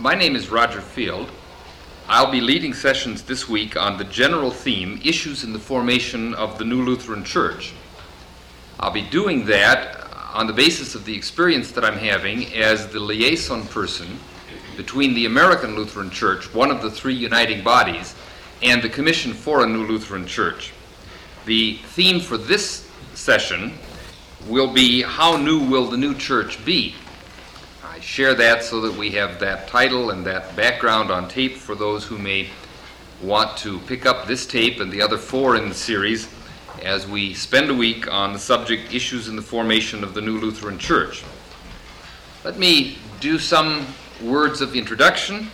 My name is Roger Field. I'll be leading sessions this week on the general theme, Issues in the Formation of the New Lutheran Church. I'll be doing that on the basis of the experience that I'm having as the liaison person between the American Lutheran Church, one of the three uniting bodies, and the Commission for a New Lutheran Church. The theme for this session will be, How New Will the New Church Be? I share that so that we have that title and that background on tape for those who may want to pick up this tape and the other four in the series as we spend a week on the subject, Issues in the Formation of the New Lutheran Church. Let me do some words of introduction.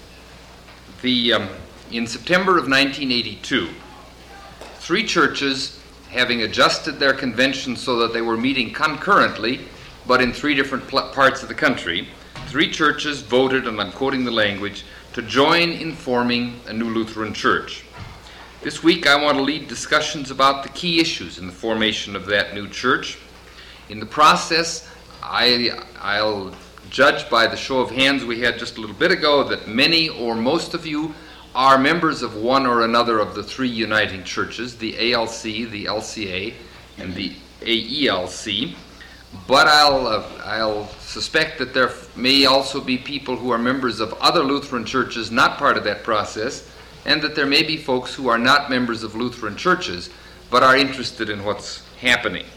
In September of 1982, three churches, having adjusted their convention so that they were meeting concurrently, but in three different parts of the country, three churches voted, and I'm quoting the language, to join in forming a new Lutheran church. This week I want to lead discussions about the key issues in the formation of that new church. In the process, I'll judge by the show of hands we had just a little bit ago that many or most of you are members of one or another of the three uniting churches, the ALC, the LCA, and the AELC. But I'll suspect that there may also be people who are members of other Lutheran churches not part of that process, and that there may be folks who are not members of Lutheran churches but are interested in what's happening.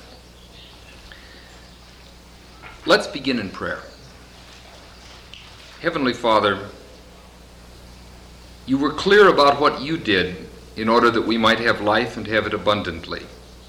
Let's begin in prayer. Heavenly Father, you were clear about what you did in order that we might have life and have it abundantly.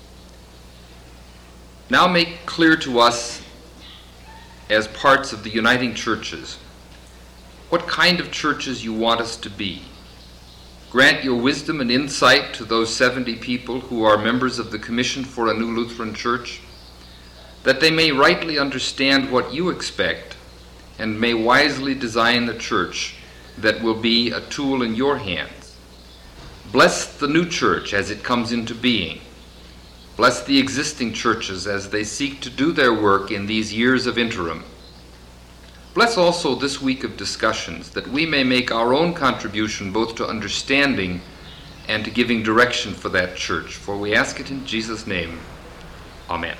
Now make clear to us, as parts of the uniting churches, what kind of churches you want us to be. Grant your wisdom and insight to those 70 people who are members of the Commission for a New Lutheran Church, that they may rightly understand what you expect and may wisely design a church that will be a tool in your hands. Bless the new church as it comes into being. Bless the existing churches as they seek to do their work in these years of interim. Bless also this week of discussions, that we may make our own contribution both to understanding and to giving direction for that church. For we ask it in Jesus' name. Amen.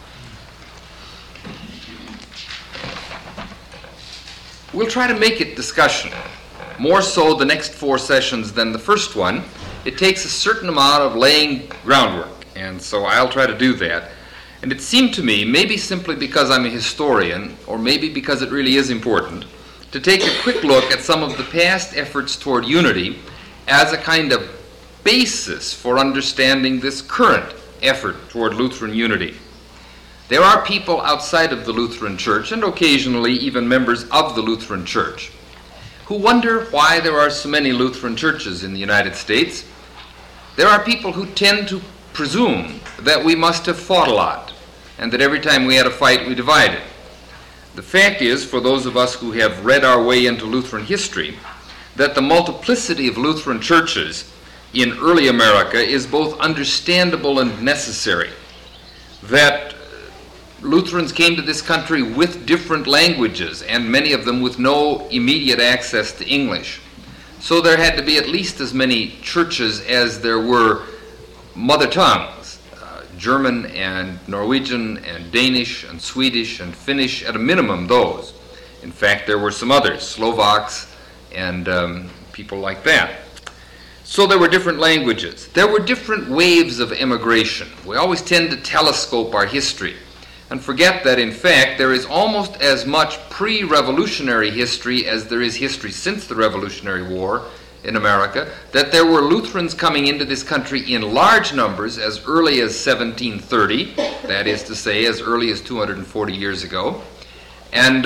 We'll try to make it discussion. More so the next four sessions than the first one. It takes a certain amount of laying groundwork. And so I'll try to do that. And it seemed to me, maybe simply because I'm a historian, or maybe because it really is important, to take a quick look at some of the past efforts toward unity as a kind of basis for understanding this current effort toward Lutheran unity. There are people outside of the Lutheran Church, and occasionally even members of the Lutheran Church, who wonder why there are so many Lutheran churches in the United States. There are people who tend to presume that we must have fought a lot, and that every time we had a fight we divided. The fact is, for those of us who have read our way into Lutheran history, that the multiplicity of Lutheran churches in early America is both understandable and necessary. That Lutherans came to this country with different languages, and many of them with no immediate access to English. So there had to be at least as many churches as there were mother tongues, German and Norwegian and Danish and Swedish and Finnish, at a minimum those. In fact, there were some others, Slovaks and people like that. So there were different languages. There were different waves of immigration. We always tend to telescope our history and forget that, in fact, there is almost as much pre-revolutionary history as there is history since the Revolutionary War in America, that there were Lutherans coming into this country in large numbers as early as 1730, that is to say, as early as 240 years ago, and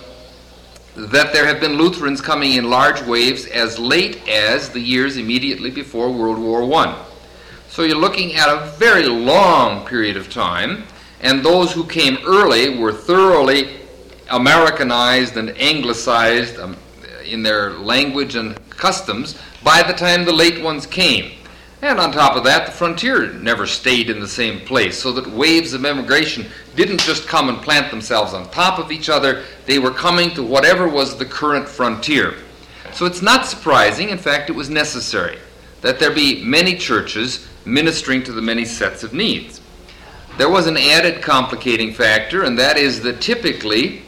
that there have been Lutherans coming in large waves as late as the years immediately before World War I. So you're looking at a very long period of time, and those who came early were thoroughly Americanized and anglicized in their language and customs by the time the late ones came. And on top of that, the frontier never stayed in the same place, so that waves of immigration didn't just come and plant themselves on top of each other. They were coming to whatever was the current frontier. So it's not surprising, in fact it was necessary, that there be many churches ministering to the many sets of needs. There was an added complicating factor, and that is that typically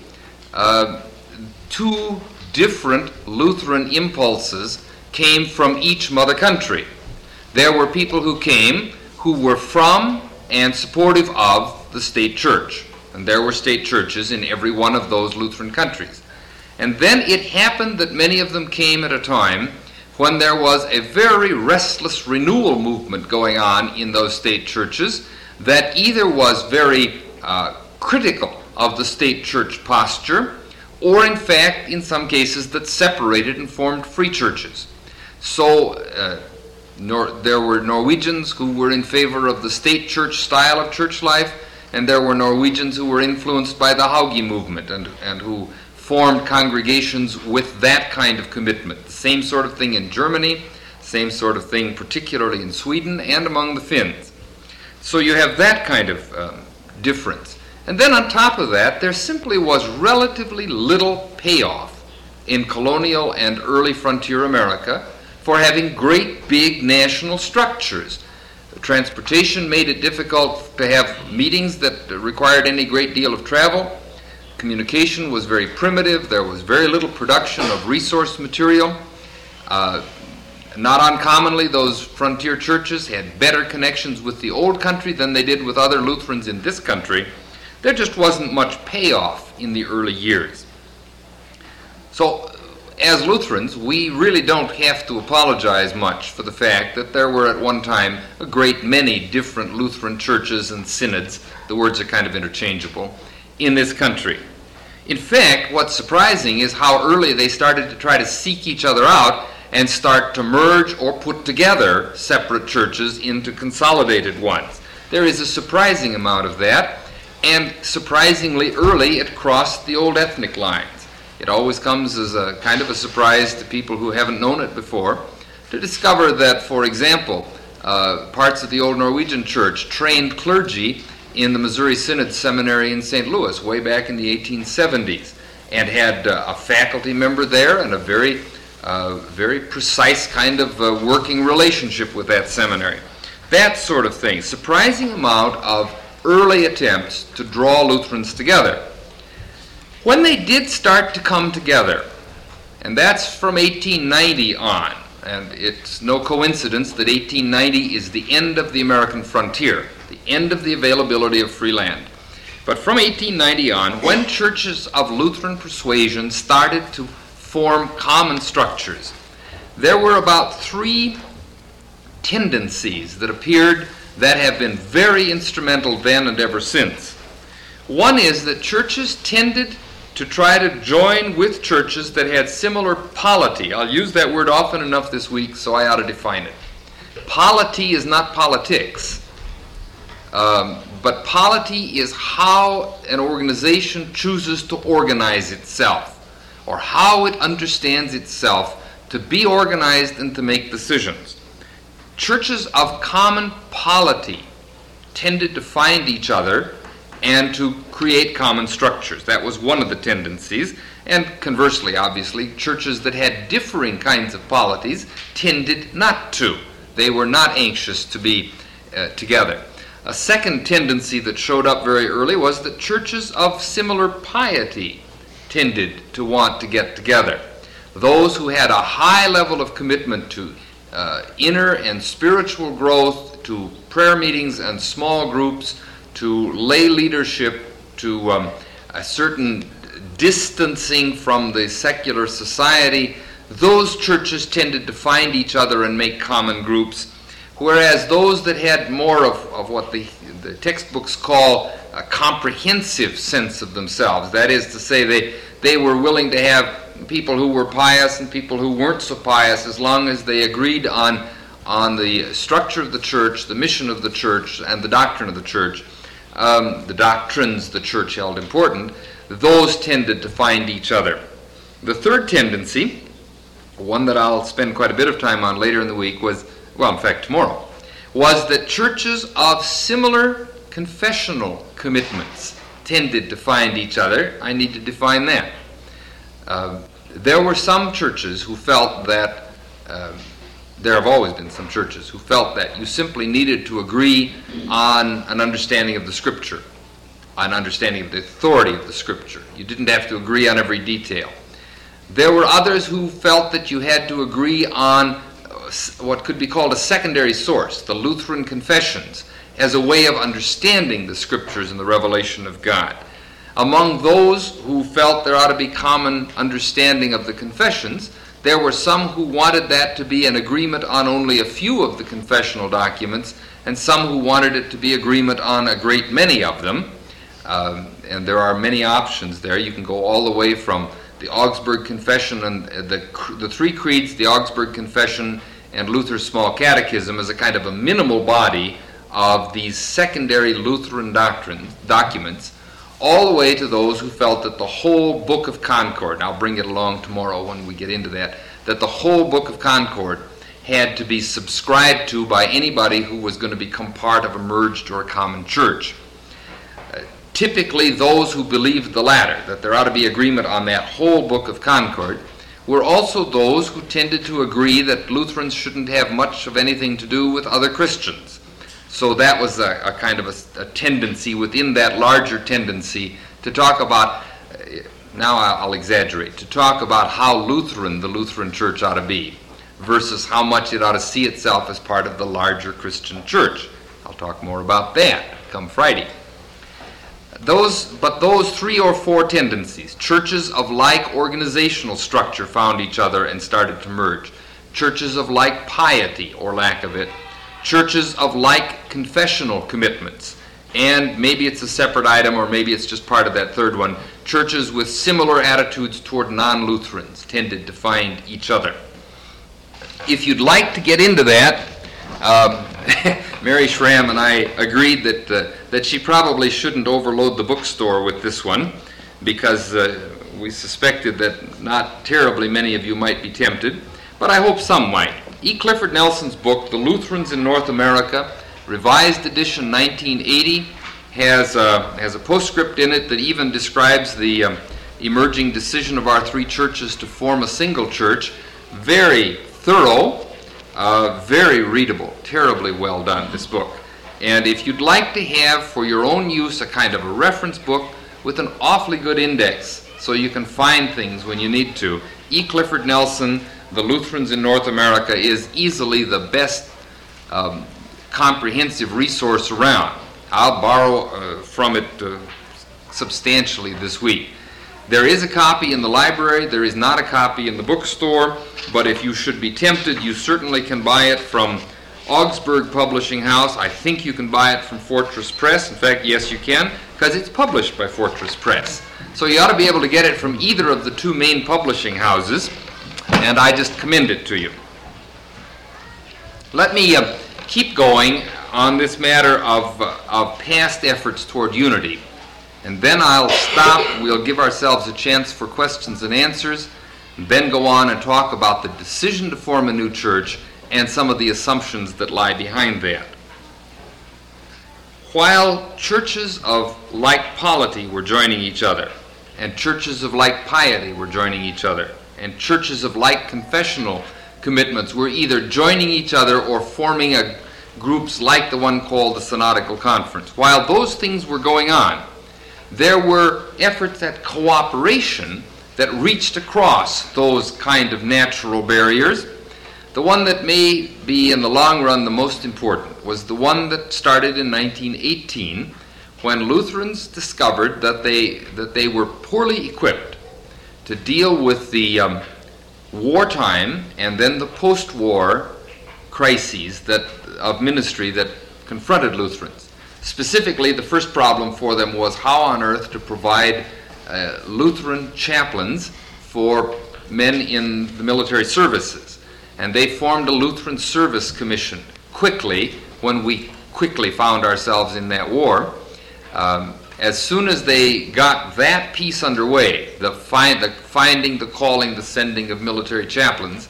two different Lutheran impulses came from each mother country. There were people who came who were from and supportive of the state church. And there were state churches in every one of those Lutheran countries. And then it happened that many of them came at a time when there was a very restless renewal movement going on in those state churches that either was very critical of the state church posture, or in fact, in some cases, that separated and formed free churches. So there were Norwegians who were in favor of the state church style of church life, and there were Norwegians who were influenced by the Hauge movement and who formed congregations with that kind of commitment. The same sort of thing in Germany, same sort of thing particularly in Sweden and among the Finns. So you have that kind of difference. And then on top of that, there simply was relatively little payoff in colonial and early frontier America for having great big national structures. Transportation made it difficult to have meetings that required any great deal of travel. Communication was very primitive. There was very little production of resource material. Not uncommonly, those frontier churches had better connections with the old country than they did with other Lutherans in this country. There just wasn't much payoff in the early years. So, as Lutherans, we really don't have to apologize much for the fact that there were at one time a great many different Lutheran churches and synods, the words are kind of interchangeable, in this country. In fact, what's surprising is how early they started to try to seek each other out and start to merge or put together separate churches into consolidated ones. There is a surprising amount of that, and surprisingly early it crossed the old ethnic lines. It always comes as a kind of a surprise to people who haven't known it before to discover that, for example, parts of the old Norwegian church trained clergy in the Missouri Synod Seminary in St. Louis way back in the 1870s, and had a faculty member there and a very precise kind of working relationship with that seminary. That sort of thing. Surprising amount of early attempts to draw Lutherans together. When they did start to come together, and that's from 1890 on, and it's no coincidence that 1890 is the end of the American frontier, the end of the availability of free land. But from 1890 on, when churches of Lutheran persuasion started to form common structures, there were about three tendencies that appeared that have been very instrumental then and ever since. One is that churches tended to try to join with churches that had similar polity. I'll use that word often enough this week, so I ought to define it. Polity is not politics, but polity is how an organization chooses to organize itself, or how it understands itself to be organized and to make decisions. Churches of common polity tended to find each other and to create common structures. That was one of the tendencies. And conversely, obviously, churches that had differing kinds of polities tended not to. They were not anxious to be together. A second tendency that showed up very early was that churches of similar piety tended to want to get together. Those who had a high level of commitment to inner and spiritual growth, to prayer meetings and small groups, to lay leadership, to a certain distancing from the secular society, those churches tended to find each other and make common groups, whereas those that had more of what the textbooks call a comprehensive sense of themselves, that is to say, they were willing to have people who were pious and people who weren't so pious, as long as they agreed on the structure of the church, the mission of the church, and the doctrine of the church. The doctrines the church held important, those tended to find each other. The third tendency, one that I'll spend quite a bit of time on later in the week, was well, in fact, tomorrow, was that churches of similar confessional commitments tended to find each other. I need to define that. There were some churches who felt that, there have always been some churches who felt that you simply needed to agree on an understanding of the Scripture, an understanding of the authority of the Scripture. You didn't have to agree on every detail. There were others who felt that you had to agree on what could be called a secondary source, the Lutheran Confessions, as a way of understanding the Scriptures and the revelation of God. Among those who felt there ought to be common understanding of the confessions, there were some who wanted that to be an agreement on only a few of the confessional documents, and some who wanted it to be agreement on a great many of them. And there are many options there. You can go all the way from the Augsburg Confession and the three creeds, the Augsburg Confession and Luther's Small Catechism, as a kind of a minimal body of these secondary Lutheran documents, all the way to those who felt that the whole Book of Concord, and I'll bring it along tomorrow when we get into that the whole Book of Concord had to be subscribed to by anybody who was going to become part of a merged or a common church. Typically, those who believed the latter, that there ought to be agreement on that whole Book of Concord, were also those who tended to agree that Lutherans shouldn't have much of anything to do with other Christians. So that was a kind of a tendency within that larger tendency to talk about, now I'll exaggerate, to talk about how Lutheran the Lutheran Church ought to be versus how much it ought to see itself as part of the larger Christian church. I'll talk more about that come Friday. But those three or four tendencies, churches of like organizational structure found each other and started to merge. Churches of like piety or lack of it. Churches of like confessional commitments. And maybe it's a separate item or maybe it's just part of that third one. Churches with similar attitudes toward non-Lutherans tended to find each other. If you'd like to get into that, Mary Schramm and I agreed that she probably shouldn't overload the bookstore with this one because we suspected that not terribly many of you might be tempted, but I hope some might. E. Clifford Nelson's book, The Lutherans in North America, revised edition 1980, has a postscript in it that even describes the emerging decision of our three churches to form a single church. Very thorough, very readable, terribly well done, this book. And if you'd like to have for your own use a kind of a reference book with an awfully good index so you can find things when you need to, E. Clifford Nelson, The Lutherans in North America, is easily the best comprehensive resource around. I'll borrow from it substantially this week. There is a copy in the library. There is not a copy in the bookstore, but if you should be tempted, you certainly can buy it from Augsburg Publishing House. I think you can buy it from Fortress Press. In fact, yes, you can, because it's published by Fortress Press. So you ought to be able to get it from either of the two main publishing houses, and I just commend it to you. Let me keep going on this matter of past efforts toward unity. And then I'll stop. We'll give ourselves a chance for questions and answers, and then go on and talk about the decision to form a new church and some of the assumptions that lie behind that. While churches of like polity were joining each other, and churches of like piety were joining each other, and churches of like confessional commitments were either joining each other or forming groups like the one called the Synodical Conference, while those things were going on, there were efforts at cooperation that reached across those kind of natural barriers. The one that may be in the long run the most important was the one that started in 1918 when Lutherans discovered that they were poorly equipped to deal with the wartime and then the post-war crises of ministry that confronted Lutherans. Specifically, the first problem for them was how on earth to provide Lutheran chaplains for men in the military services. And they formed a Lutheran Service Commission quickly when we quickly found ourselves in that war. As soon as they got that piece underway, the finding, the calling, the sending of military chaplains,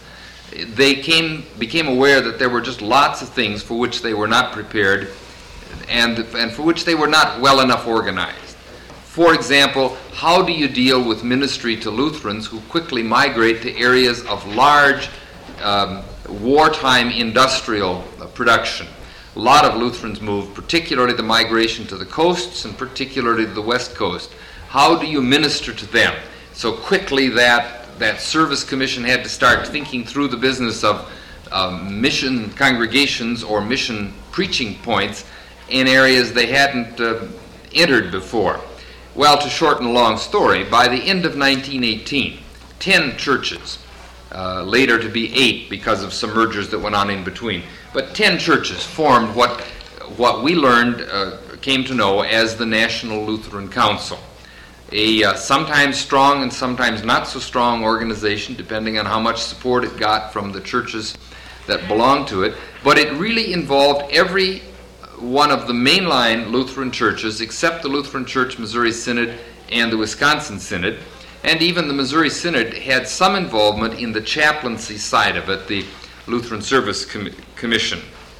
they became aware that there were just lots of things for which they were not prepared and for which they were not well enough organized. For example, how do you deal with ministry to Lutherans who quickly migrate to areas of large wartime industrial production? A lot of Lutherans moved, particularly the migration to the coasts and particularly to the West Coast. How do you minister to them? So quickly that service commission had to start thinking through the business of mission congregations or mission preaching points in areas they hadn't entered before. Well, to shorten a long story, by the end of 1918, 10 churches, later to be 8 because of some mergers that went on in between, but 10 churches formed what we learned, came to know as the National Lutheran Council. A sometimes strong and sometimes not so strong organization, depending on how much support it got from the churches that belonged to it, but it really involved every one of the mainline Lutheran churches except the Lutheran Church Missouri Synod and the Wisconsin Synod, and even the Missouri Synod had some involvement in the chaplaincy side of it, the Lutheran Service Commission.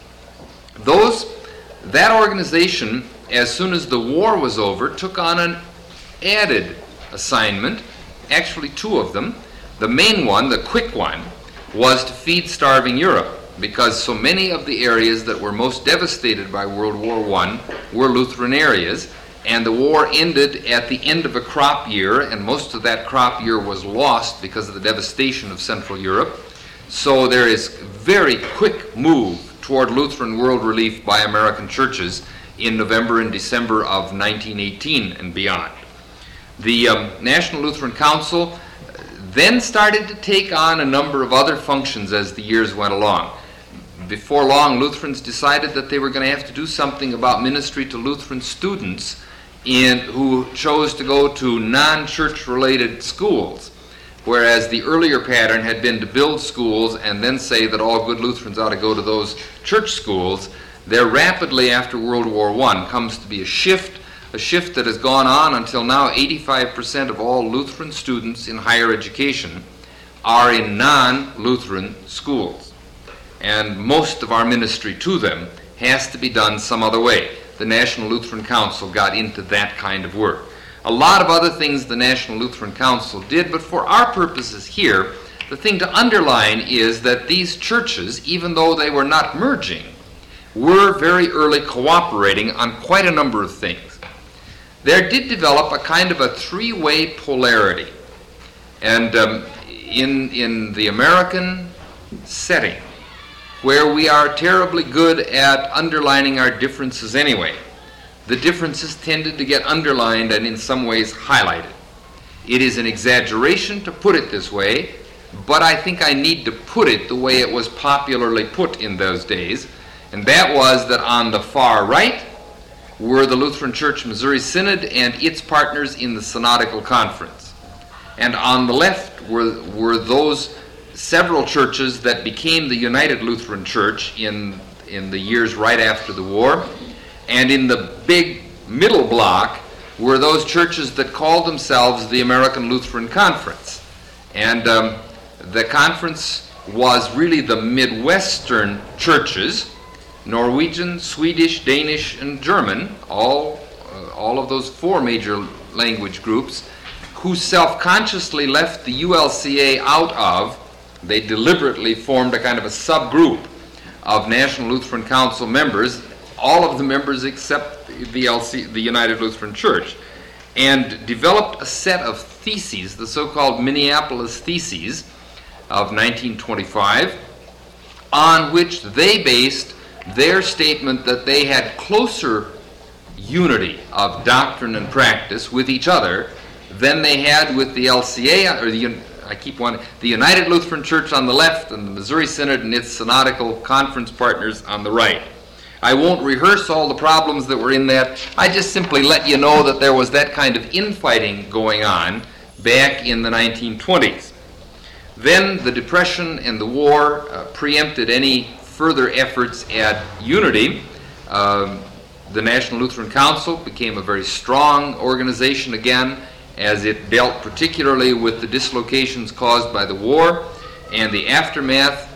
That organization, as soon as the war was over, took on an added assignment, actually 2 of them. The main one, the quick one, was to feed starving Europe, because so many of the areas that were most devastated by World War I were Lutheran areas, and the war ended at the end of a crop year, and most of that crop year was lost because of the devastation of Central Europe. So there is very quick move toward Lutheran world relief by American churches in November and December of 1918 and beyond. The National Lutheran Council then started to take on a number of other functions as the years went along. Before long, Lutherans decided that they were going to have to do something about ministry to Lutheran students who chose to go to non-church related schools, whereas the earlier pattern had been to build schools and then say that all good Lutherans ought to go to those church schools. There rapidly after World War I comes to be a shift that has gone on until now. 85% of all Lutheran students in higher education are in non-Lutheran schools, and most of our ministry to them has to be done some other way. The National Lutheran Council got into that kind of work. A lot of other things the National Lutheran Council did, but for our purposes here, the thing to underline is that these churches, even though they were not merging, were very early cooperating on quite a number of things. There did develop a kind of a 3-way polarity. And in the American setting, where we are terribly good at underlining our differences anyway, the differences tended to get underlined and in some ways highlighted. It is an exaggeration to put it this way, but I think I need to put it the way it was popularly put in those days, and that was that on the far right were the Lutheran Church Missouri Synod and its partners in the Synodical Conference. And on the left were those several churches that became the United Lutheran Church in the years right after the war. And in the big middle block were those churches that called themselves the American Lutheran Conference. And the conference was really the Midwestern churches, Norwegian, Swedish, Danish, and German, all of those 4 major language groups, who self-consciously left the ULCA out of. They deliberately formed a kind of a subgroup of National Lutheran Council members, all of the members except the United Lutheran Church, and developed a set of theses, the so-called Minneapolis Theses of 1925, on which they based their statement that they had closer unity of doctrine and practice with each other than they had with the LCA, or the United Lutheran Church on the left and the Missouri Synod and its synodical conference partners on the right. I won't rehearse all the problems that were in that. I just simply let you know that there was that kind of infighting going on back in the 1920s. Then the Depression and the war preempted any further efforts at unity. The National Lutheran Council became a very strong organization again, as it dealt particularly with the dislocations caused by the war. and the aftermath,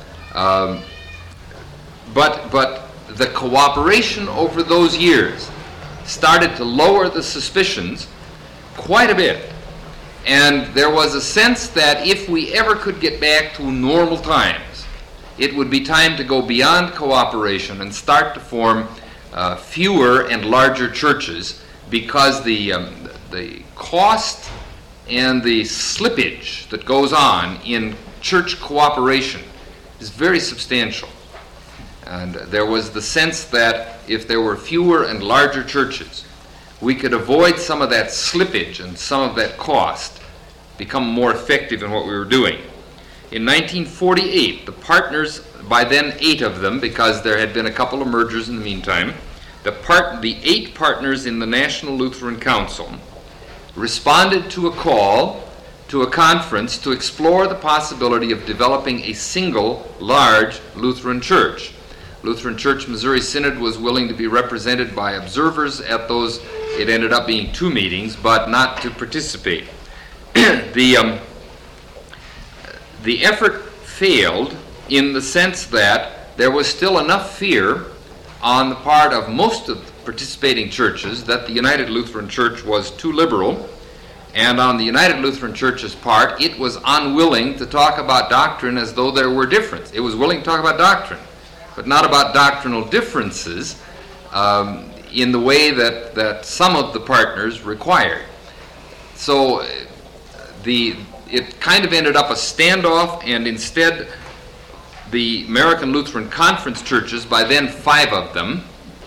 but the cooperation over those years started to lower the suspicions quite a bit. And there was a sense that if we ever could get back to normal times, it would be time to go beyond cooperation and start to form fewer and larger churches, because the cost and the slippage that goes on in church cooperation is very substantial. And there was the sense that if there were fewer and larger churches, we could avoid some of that slippage and some of that cost, become more effective in what we were doing. In 1948, the partners, by then 8 of them, because there had been a couple of mergers in the meantime, the 8 partners in the National Lutheran Council responded to a call to a conference to explore the possibility of developing a single large Lutheran church. Lutheran Church Missouri Synod was willing to be represented by observers at those. It ended up being 2 meetings, but not to participate. The effort failed in the sense that there was still enough fear on the part of most of the participating churches that the United Lutheran Church was too liberal, and on the United Lutheran Church's part, it was unwilling to talk about doctrine as though there were differences. It was willing to talk about doctrine, but not about doctrinal differences in the way that some of the partners required. So it kind of ended up a standoff, and instead the American Lutheran Conference churches, by then 5 of them,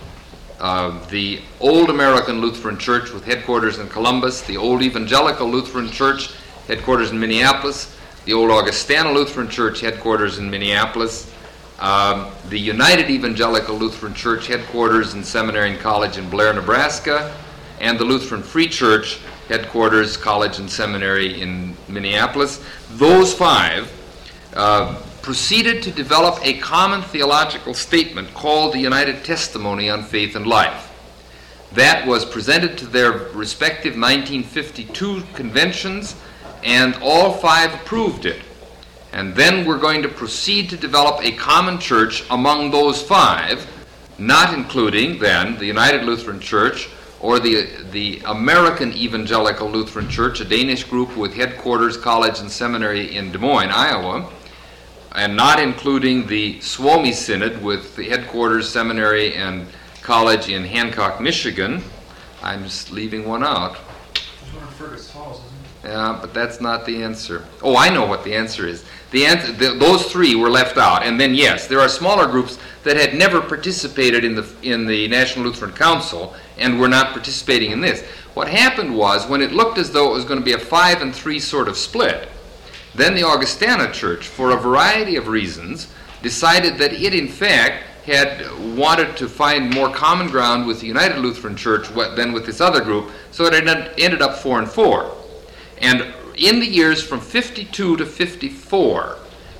the Old American Lutheran Church with headquarters in Columbus, the Old Evangelical Lutheran Church, headquarters in Minneapolis, the Old Augustana Lutheran Church, headquarters in Minneapolis, the United Evangelical Lutheran Church, headquarters in Seminary and College in Blair, Nebraska, and the Lutheran Free Church, headquarters, college and seminary in Minneapolis. Those 5 proceeded to develop a common theological statement called the United Testimony on Faith and Life. That was presented to their respective 1952 conventions, and all 5 approved it. And then we're going to proceed to develop a common church among those 5, not including then the United Lutheran Church or the American Evangelical Lutheran Church, a Danish group with headquarters, college, and seminary in Des Moines, Iowa, and not including the Suomi Synod with the headquarters, seminary, and college in Hancock, Michigan. I'm just leaving one out. There's one in Fergus Falls, isn't Yeah, but that's not the answer. Oh, I know what the answer is. Those 3 were left out. And then, yes, there are smaller groups that had never participated in the National Lutheran Council and were not participating in this. What happened was, when it looked as though it was going to be a 5 and 3 sort of split, then the Augustana Church, for a variety of reasons, decided that it, in fact, had wanted to find more common ground with the United Lutheran Church than with this other group, so it ended up 4 and 4. And in the years from 52 to 54,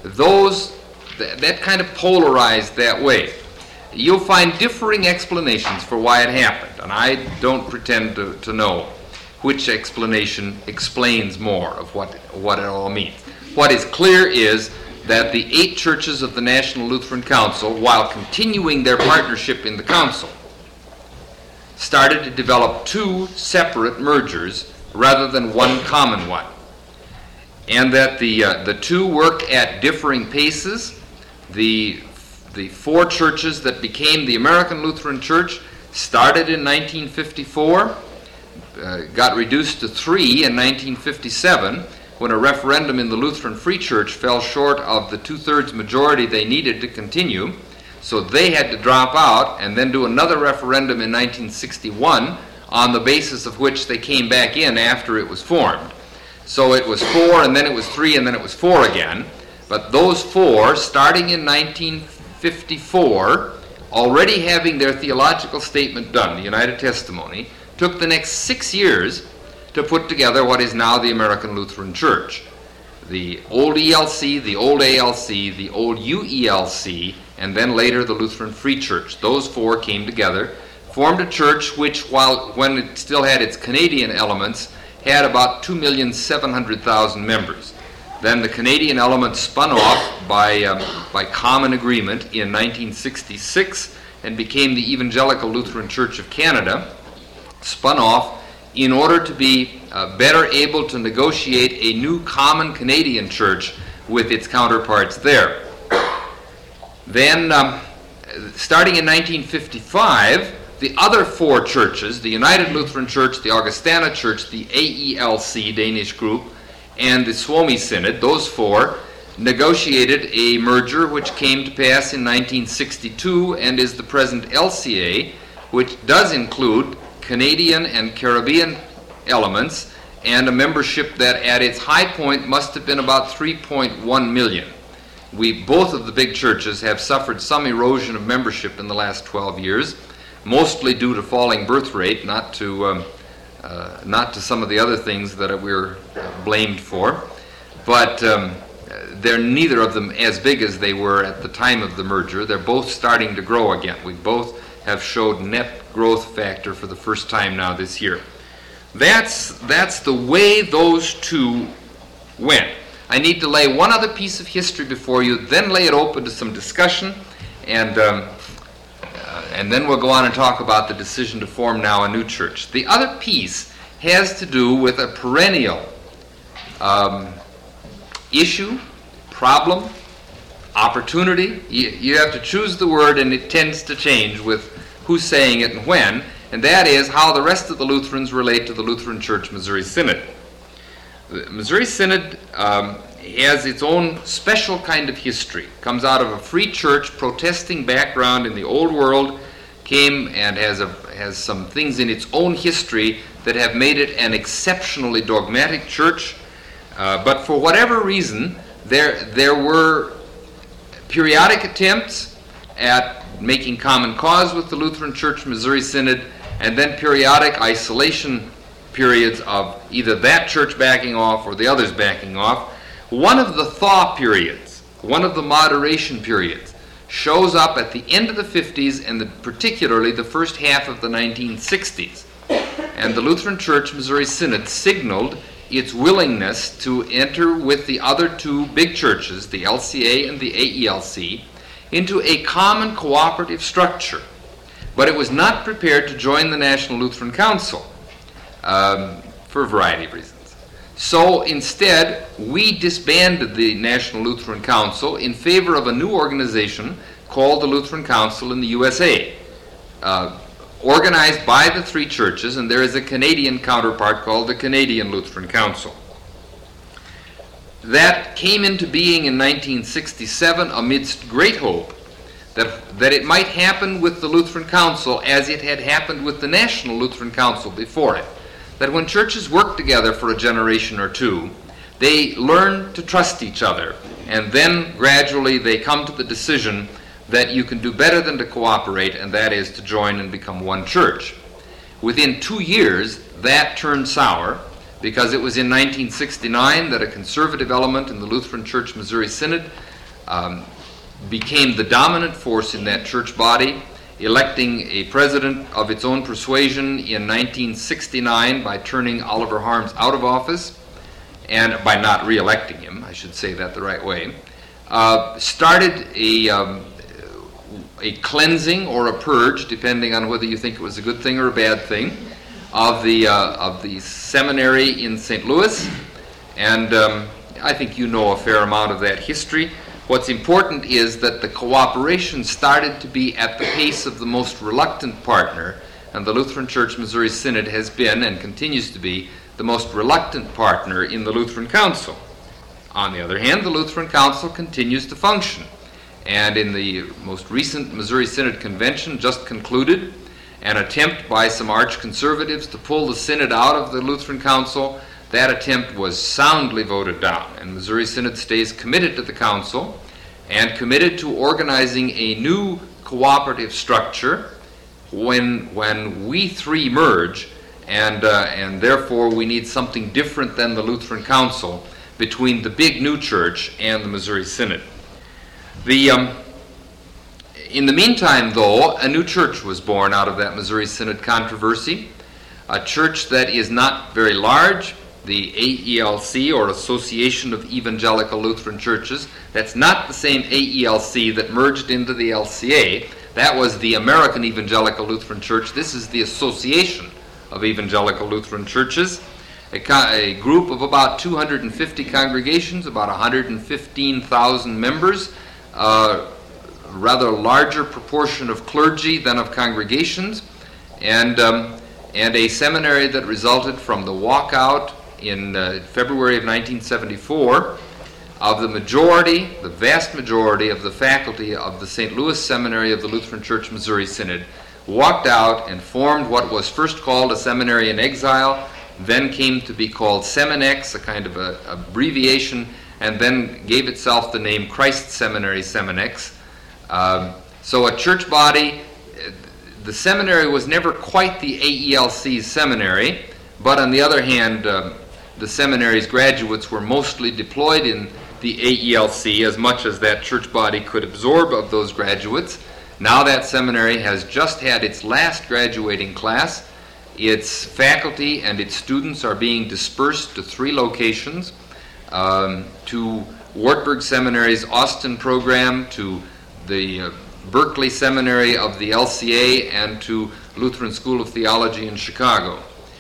that kind of polarized that way. You'll find differing explanations for why it happened, and I don't pretend to know which explanation explains more of what it all means. What is clear is that the 8 churches of the National Lutheran Council, while continuing their partnership in the council, started to develop 2 separate mergers rather than one common one. And that the 2 worked at differing paces. The 4 churches that became the American Lutheran Church started in 1954, got reduced to 3 in 1957, when a referendum in the Lutheran Free Church fell short of the 2/3 majority they needed to continue. So they had to drop out and then do another referendum in 1961, on the basis of which they came back in after it was formed. So it was 4, and then it was 3, and then it was 4 again. But those 4, starting in 1954, already having their theological statement done, the United Testimony, took the next 6 years to put together what is now the American Lutheran Church. The old ELC, the old ALC, the old UELC, and then later the Lutheran Free Church. Those 4 came together, formed a church which, when it still had its Canadian elements, had about 2,700,000 members. Then the Canadian element spun off by common agreement in 1966 and became the Evangelical Lutheran Church of Canada, spun off in order to be better able to negotiate a new common Canadian church with its counterparts there. Then, starting in 1955, the other four churches, the United Lutheran Church, the Augustana Church, the AELC, Danish group, and the Suomi Synod, those four, negotiated a merger which came to pass in 1962 and is the present LCA, which does include Canadian and Caribbean elements and a membership that at its high point must have been about 3.1 million. Both of the big churches have suffered some erosion of membership in the last 12 years, mostly due to falling birth rate, not to some of the other things that we're blamed for. But they're neither of them as big as they were at the time of the merger. They're both starting to grow again. We both have showed net growth factor for the first time now this year. That's the way those two went. I need to lay one other piece of history before you, then lay it open to some discussion, and then we'll go on and talk about the decision to form now a new church. The other piece has to do with a perennial issue, problem, opportunity. You have to choose the word, and it tends to change with who's saying it and when, and that is how the rest of the Lutherans relate to the Lutheran Church Missouri Synod. The Missouri Synod has its own special kind of history. It comes out of a free church protesting background in the old world, came and has some things in its own history that have made it an exceptionally dogmatic church. But for whatever reason, there were periodic attempts at making common cause with the Lutheran Church Missouri Synod, and then periodic isolation periods of either that church backing off or the others backing off. One of the thaw periods, one of the moderation periods, shows up at the end of the 50s and particularly the first half of the 1960s. And the Lutheran Church Missouri Synod signaled its willingness to enter with the other two big churches, the LCA and the AELC, into a common cooperative structure. But it was not prepared to join the National Lutheran Council for a variety of reasons. So instead, we disbanded the National Lutheran Council in favor of a new organization called the Lutheran Council in the USA, organized by the three churches, and there is a Canadian counterpart called the Canadian Lutheran Council. That came into being in 1967 amidst great hope that it might happen with the Lutheran Council as it had happened with the National Lutheran Council before it. That when churches work together for a generation or two, they learn to trust each other, and then gradually they come to the decision that you can do better than to cooperate, and that is to join and become one church. Within 2 years, that turned sour, because it was in 1969 that a conservative element in the Lutheran Church Missouri Synod became the dominant force in that church body, electing a president of its own persuasion in 1969 by turning Oliver Harms out of office, and by not re-electing him, I should say that the right way, started a cleansing or a purge, depending on whether you think it was a good thing or a bad thing, of the seminary in St. Louis, and I think you know a fair amount of that history. What's important is that the cooperation started to be at the pace of the most reluctant partner, and the Lutheran Church Missouri Synod has been and continues to be the most reluctant partner in the Lutheran Council. On the other hand, the Lutheran Council continues to function, and in the most recent Missouri Synod Convention just concluded, an attempt by some arch-conservatives to pull the Synod out of the Lutheran Council. That attempt was soundly voted down, and Missouri Synod stays committed to the Council and committed to organizing a new cooperative structure when we three merge, and therefore we need something different than the Lutheran Council between the big new church and the Missouri Synod. In the meantime, though, a new church was born out of that Missouri Synod controversy, a church that is not very large, the AELC, or Association of Evangelical Lutheran Churches. That's not the same AELC that merged into the LCA. That was the American Evangelical Lutheran Church. This is the Association of Evangelical Lutheran Churches. A group of about 250 congregations, about 115,000 members, rather larger proportion of clergy than of congregations, and a seminary that resulted from the walkout in February of 1974 of the vast majority of the faculty of the St. Louis Seminary of the Lutheran Church Missouri Synod walked out and formed what was first called a seminary in exile, then came to be called Seminex, a kind of a abbreviation, and then gave itself the name Christ Seminary, Seminex. So a church body. The seminary was never quite the AELC's seminary, but on the other hand, the seminary's graduates were mostly deployed in the AELC as much as that church body could absorb of those graduates. Now that seminary has just had its last graduating class. Its faculty and its students are being dispersed to 3 locations, to Wartburg Seminary's Austin program, to the Berkeley Seminary of the LCA, and to Lutheran School of Theology in Chicago.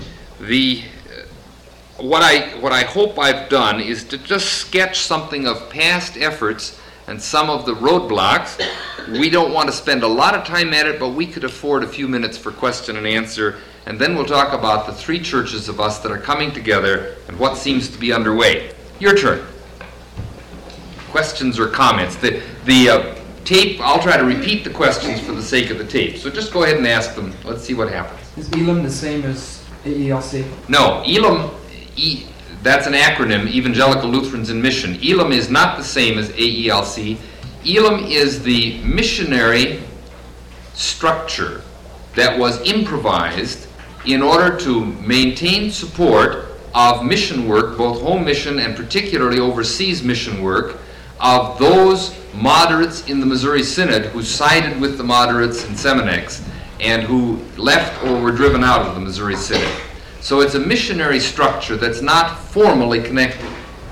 What I hope I've done is to just sketch something of past efforts and some of the roadblocks. We don't want to spend a lot of time at it, but we could afford a few minutes for question and answer, and then we'll talk about the 3 churches of us that are coming together and what seems to be underway. Your turn. Questions or comments? The tape, I'll try to repeat the questions for the sake of the tape. So just go ahead and ask them. Let's see what happens. Is ELAM the same as AELC? No, ELAM, that's an acronym, Evangelical Lutherans in Mission. ELAM is not the same as AELC. ELAM is the missionary structure that was improvised in order to maintain support of mission work, both home mission and particularly overseas mission work, of those moderates in the Missouri Synod who sided with the moderates in Seminex and who left or were driven out of the Missouri Synod. So it's a missionary structure that's not formally connected.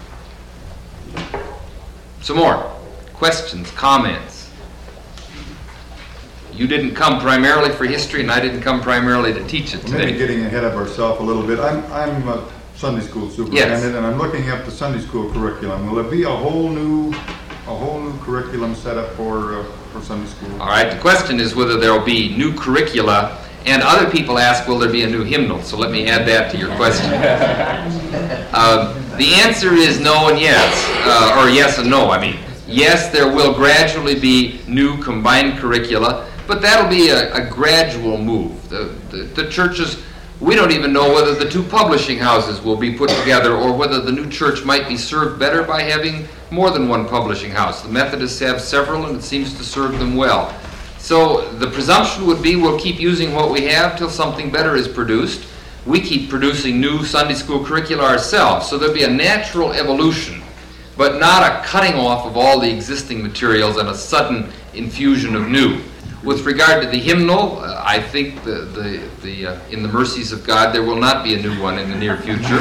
Some more questions, comments? You didn't come primarily for history, and I didn't come primarily to teach it today. Maybe getting ahead of ourselves a little bit. I'm a Sunday school superintendent, Yes. and I'm looking at the Sunday school curriculum. Will it be a whole new curriculum set up for Sunday school? All right, the question is whether there will be new curricula, and other people ask, will there be a new hymnal? So let me add that to your question. The answer is no and yes, or yes and no, I mean. Yes, there will gradually be new combined curricula, but that'll be a gradual move. The churches, we don't even know whether the 2 publishing houses will be put together or whether the new church might be served better by having more than 1 publishing house. The Methodists have several, and it seems to serve them well. So the presumption would be we'll keep using what we have till something better is produced. We keep producing new Sunday school curricula ourselves, so there'll be a natural evolution, but not a cutting off of all the existing materials and a sudden infusion of new. With regard to the hymnal, I think in the mercies of God there will not be a new one in the near future.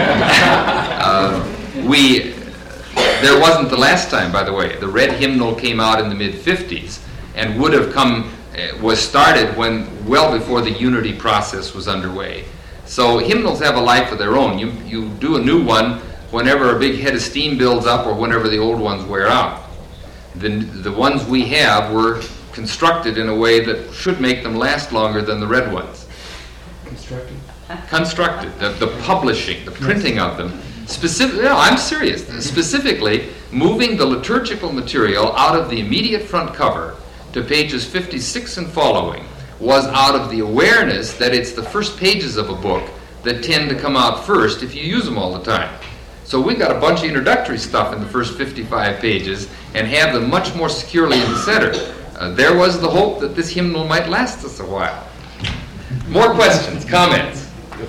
There wasn't the last time, by the way. The red hymnal came out in the mid-50s and would have was started well before the unity process was underway. So hymnals have a life of their own. You do a new one whenever a big head of steam builds up or whenever the old ones wear out. The ones we have were constructed in a way that should make them last longer than the red ones. Constructed. The publishing, the printing of them. No, I'm serious. Specifically, moving the liturgical material out of the immediate front cover to pages 56 and following was out of the awareness that it's the first pages of a book that tend to come out first if you use them all the time. So we've got a bunch of introductory stuff in the first 55 pages and have them much more securely in the center. There was the hope that this hymnal might last us a while. More questions, comments?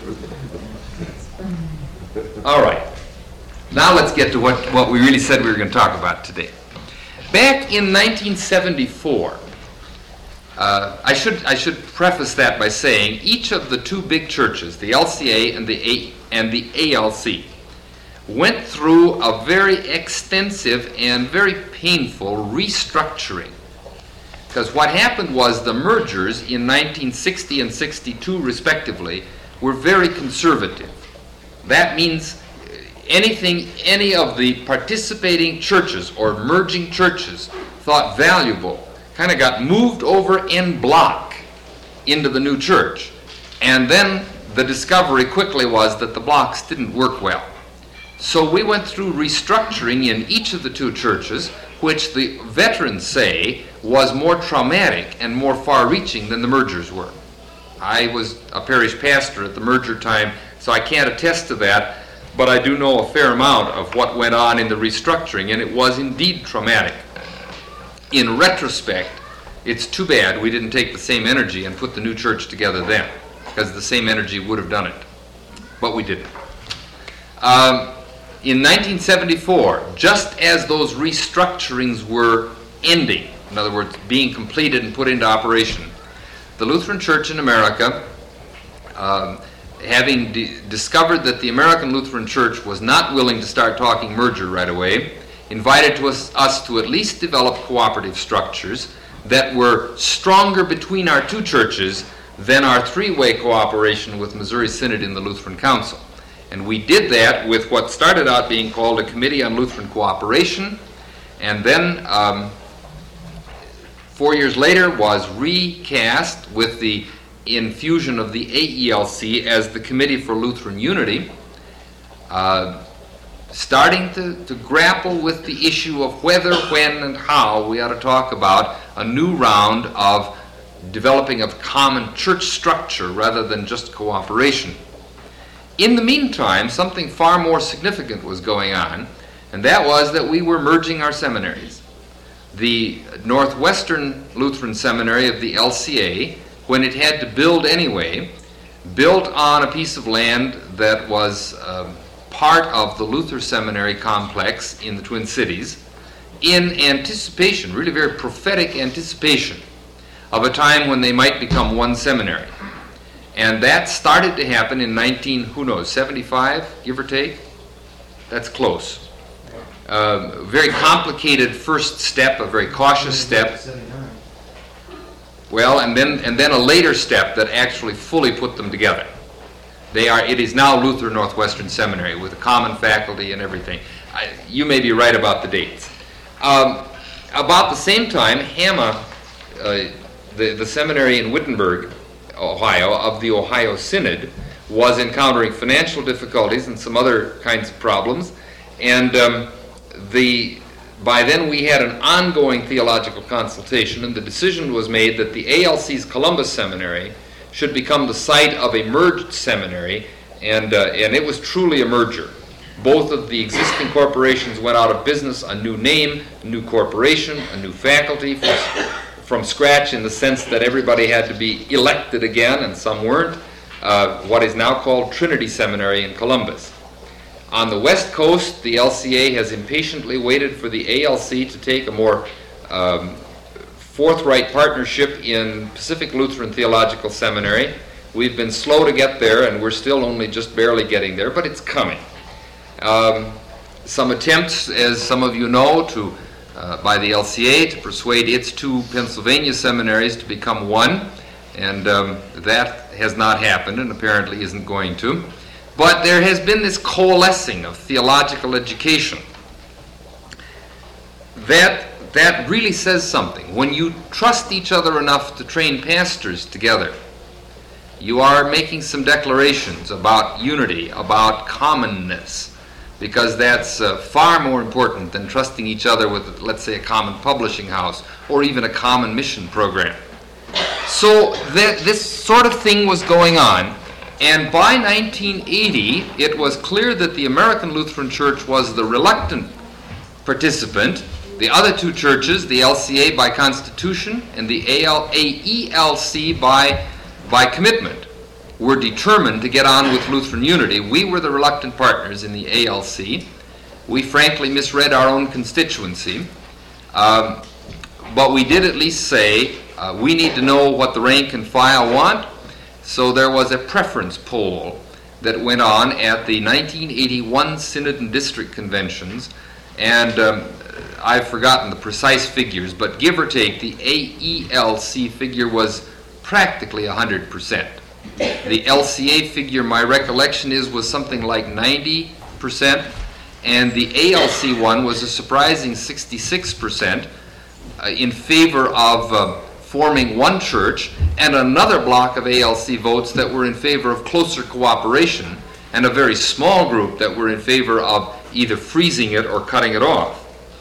All right. Now let's get to what we really said we were going to talk about today. Back in 1974, I should preface that by saying each of the 2 big churches, the LCA and the and the ALC went through a very extensive and very painful restructuring. Because what happened was the mergers in 1960 and 62 respectively were very conservative. That means any of the participating churches or merging churches thought valuable kind of got moved over en bloc into the new church. And then the discovery quickly was that the blocks didn't work well. So we went through restructuring in each of the two churches, which the veterans say was more traumatic and more far-reaching than the mergers were. I was a parish pastor at the merger time, so I can't attest to that, but I do know a fair amount of what went on in the restructuring, and it was indeed traumatic. In retrospect, it's too bad we didn't take the same energy and put the new church together then, because the same energy would have done it, but we didn't. In 1974, just as those restructurings were ending, in other words, being completed and put into operation, the Lutheran Church in America, having discovered that the American Lutheran Church was not willing to start talking merger right away, invited us to at least develop cooperative structures that were stronger between our two churches than our three-way cooperation with Missouri Synod in the Lutheran Council. And we did that with what started out being called a Committee on Lutheran Cooperation, and then 4 years later was recast with the infusion of the AELC as the Committee for Lutheran Unity, starting to grapple with the issue of whether, when, and how we ought to talk about a new round of developing a common church structure rather than just cooperation. In the meantime, something far more significant was going on, and that was that we were merging our seminaries. The Northwestern Lutheran Seminary of the LCA, when it had to build anyway, built on a piece of land that was part of the Luther Seminary complex in the Twin Cities, in anticipation, really very prophetic anticipation, of a time when they might become one seminary. And that started to happen in 75, give or take? That's close. Very complicated first step, a very cautious step. Well, and then a later step that actually fully put them together. It is now Luther Northwestern Seminary with a common faculty and everything. You may be right about the dates. About the same time, Hamma, the seminary in Wittenberg, Ohio, of the Ohio Synod, was encountering financial difficulties and some other kinds of problems, and by then we had an ongoing theological consultation, and the decision was made that the ALC's Columbus Seminary should become the site of a merged seminary, and it was truly a merger. Both of the existing corporations went out of business, a new name, a new corporation, a new faculty from scratch, in the sense that everybody had to be elected again, and some weren't, what is now called Trinity Seminary in Columbus. On the West Coast, the LCA has impatiently waited for the ALC to take a more forthright partnership in Pacific Lutheran Theological Seminary. We've been slow to get there, and we're still only just barely getting there, but it's coming. Some attempts, as some of you know, by the LCA to persuade its two Pennsylvania seminaries to become one, and that has not happened and apparently isn't going to. But there has been this coalescing of theological education. That really says something. When you trust each other enough to train pastors together, you are making some declarations about unity, about commonness, because that's far more important than trusting each other with, let's say, a common publishing house or even a common mission program. So this sort of thing was going on, and by 1980, it was clear that the American Lutheran Church was the reluctant participant. The other two churches, the LCA by constitution and the AELC by commitment, were determined to get on with Lutheran unity. We were the reluctant partners in the ALC. We frankly misread our own constituency, but we did at least say we need to know what the rank and file want. So there was a preference poll that went on at the 1981 Synod and District Conventions, and I've forgotten the precise figures, but give or take, the AELC figure was practically 100%. The LCA figure, my recollection is, was something like 90%, and the ALC one was a surprising 66% in favor of forming one church, and another block of ALC votes that were in favor of closer cooperation, and a very small group that were in favor of either freezing it or cutting it off.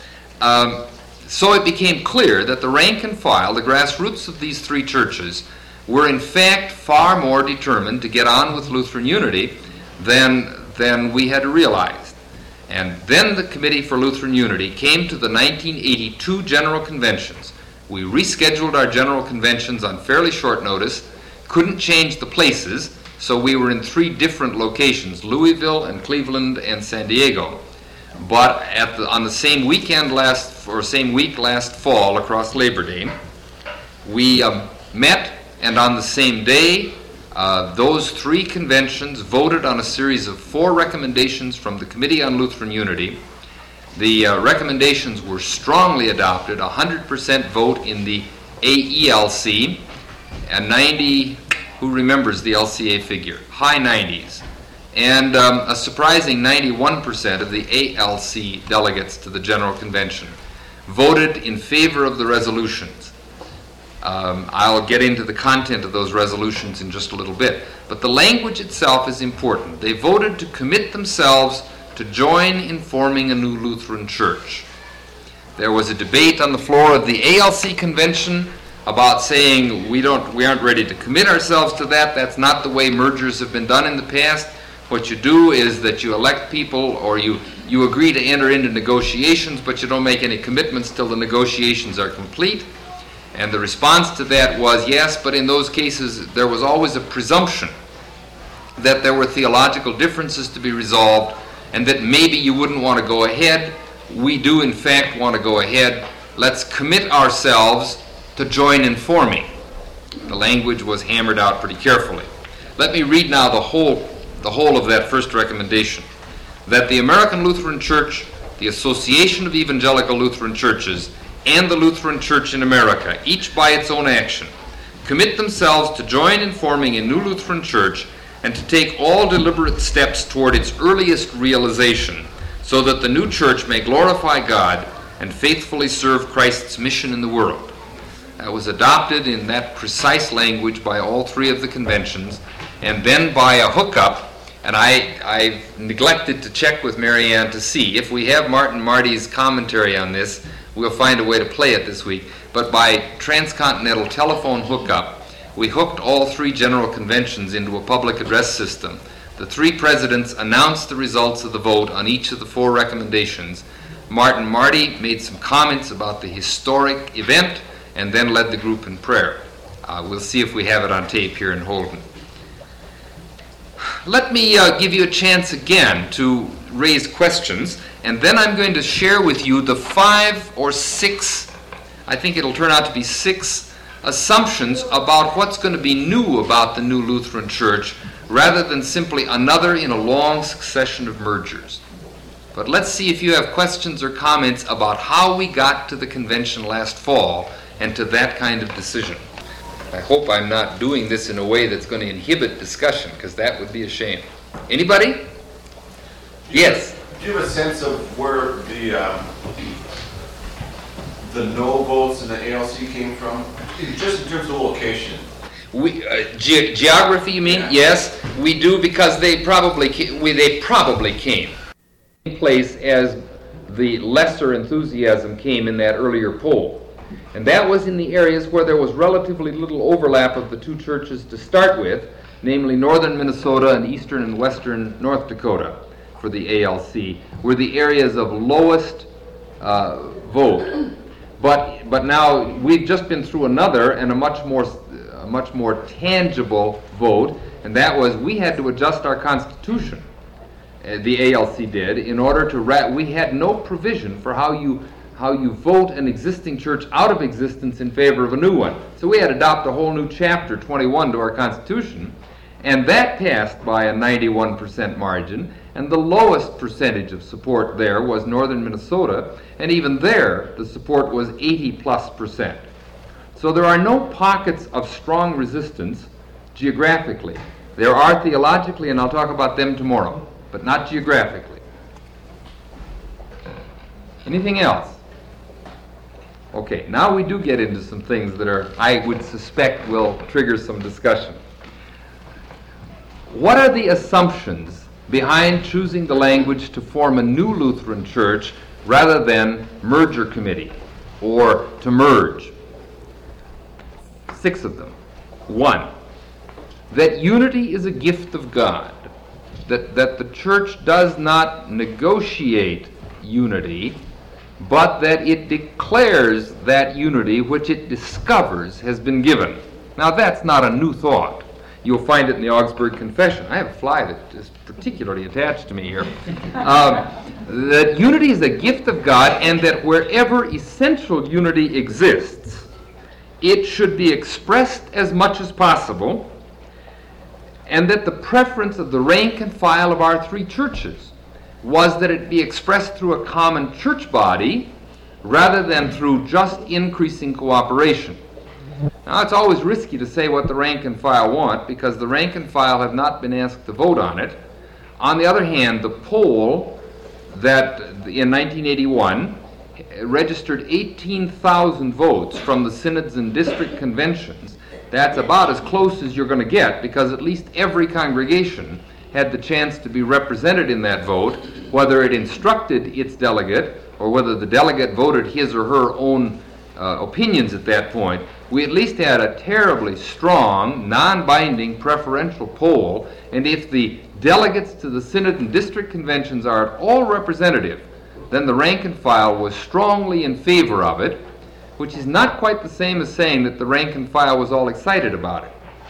So it became clear that the rank and file, the grassroots of these three churches, were in fact far more determined to get on with Lutheran unity than we had realized. And then the Committee for Lutheran Unity came to the 1982 General Conventions. We rescheduled our General Conventions on fairly short notice, couldn't change the places, so we were in three different locations, Louisville and Cleveland and San Diego. But on the same weekend same week last fall, across Labor Day, we met, and on the same day, those three conventions voted on a series of 4 recommendations from the Committee on Lutheran Unity. The recommendations were strongly adopted, 100% vote in the AELC, and 90, who remembers the LCA figure? High 90s. And a surprising 91% of the ALC delegates to the General Convention voted in favor of the resolutions. I'll get into the content of those resolutions in just a little bit. But the language itself is important. They voted to commit themselves to join in forming a new Lutheran church. There was a debate on the floor of the ALC convention about saying we aren't ready to commit ourselves to that. That's not the way mergers have been done in the past. What you do is that you elect people, or you agree to enter into negotiations, but you don't make any commitments till the negotiations are complete. And the response to that was, yes, but in those cases there was always a presumption that there were theological differences to be resolved, and that maybe you wouldn't want to go ahead. We do, in fact, want to go ahead. Let's commit ourselves to join in forming. The language was hammered out pretty carefully. Let me read now the whole of that first recommendation. That the American Lutheran Church, the Association of Evangelical Lutheran Churches, and the Lutheran Church in America, each by its own action, commit themselves to join in forming a new Lutheran Church and to take all deliberate steps toward its earliest realization, so that the new church may glorify God and faithfully serve Christ's mission in the world. That was adopted in that precise language by all 3 of the conventions, and then by a hookup, and I neglected to check with Marianne to see. If we have Martin Marty's commentary on this, we'll find a way to play it this week. But by transcontinental telephone hookup, we hooked all 3 general conventions into a public address system. The 3 presidents announced the results of the vote on each of the 4 recommendations. Martin Marty made some comments about the historic event and then led the group in prayer. We'll see if we have it on tape here in Holden. Let me give you a chance again to raise questions, and then I'm going to share with you the 5 or 6, I think it'll turn out to be 6, assumptions about what's going to be new about the new Lutheran Church, rather than simply another in a long succession of mergers. But let's see if you have questions or comments about how we got to the convention last fall and to that kind of decision. I hope I'm not doing this in a way that's going to inhibit discussion, because that would be a shame. Anybody? Yes? Do you have a sense of where the no votes in the ALC came from? Just in terms of location. Geography, you mean? Yeah. Yes, we do, because they probably came in place as the lesser enthusiasm came in that earlier poll. And that was in the areas where there was relatively little overlap of the 2 churches to start with, namely northern Minnesota and eastern and western North Dakota for the ALC, were the areas of lowest vote. But now we've just been through another and a much more tangible vote, and that was we had to adjust our constitution. The ALC did, in order to we had no provision for how you vote an existing church out of existence in favor of a new one. So we had to adopt a whole new chapter 21 to our constitution, And that passed by a 91% margin, and the lowest percentage of support there was northern Minnesota, and even there the support was 80+%. So there are no pockets of strong resistance geographically. There are theologically, and I'll talk about them tomorrow, but not geographically. Anything else? Okay, now we do get into some things that I would suspect will trigger some discussion. What are the assumptions behind choosing the language to form a new Lutheran church rather than merger committee or to merge? 6 of them. 1, that unity is a gift of God, that the church does not negotiate unity, but that it declares that unity which it discovers has been given. Now that's not a new thought. You'll find it in the Augsburg Confession. I have a fly that is particularly attached to me here. That unity is a gift of God, and that wherever essential unity exists, it should be expressed as much as possible, and that the preference of the rank and file of our 3 churches was that it be expressed through a common church body rather than through just increasing cooperation. Now, it's always risky to say what the rank and file want, because the rank and file have not been asked to vote on it. On the other hand, the poll that in 1981 registered 18,000 votes from the synods and district conventions. That's about as close as you're going to get, because at least every congregation had the chance to be represented in that vote, whether it instructed its delegate or whether the delegate voted his or her own opinions at that point. We at least had a terribly strong, non-binding preferential poll, and if the delegates to the synod and district conventions are at all representative, then the rank and file was strongly in favor of it, which is not quite the same as saying that the rank and file was all excited about